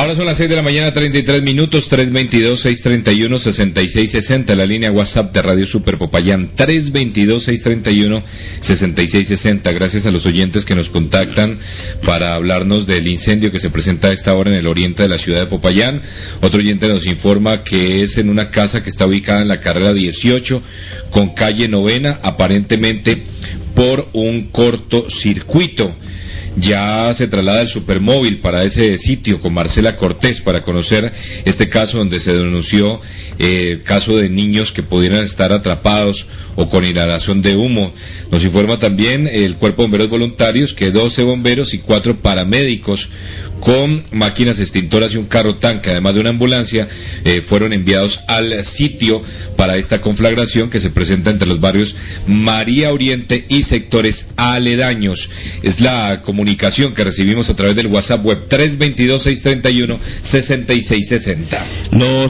Ahora son las 6 de la mañana, 33 minutos, 322-631-6660, la línea WhatsApp de Radio Super Popayán, 322-631-6660. Gracias a los oyentes que nos contactan para hablarnos del incendio que se presenta a esta hora en el oriente de la ciudad de Popayán. Otro oyente nos informa que es en una casa que está ubicada en la carrera 18 con calle Novena, aparentemente por un cortocircuito. Ya se traslada el Supermóvil para ese sitio con Marcela Cortés para conocer este caso donde se denunció el caso de niños que pudieran estar atrapados o con inhalación de humo. Nos informa también el Cuerpo de Bomberos Voluntarios que 12 bomberos y 4 paramédicos con máquinas extintoras y un carro tanque, además de una ambulancia, fueron enviados al sitio para esta conflagración que se presenta entre los barrios María Oriente y sectores aledaños. Es la comunicación que recibimos a través del WhatsApp web 322-631-6660.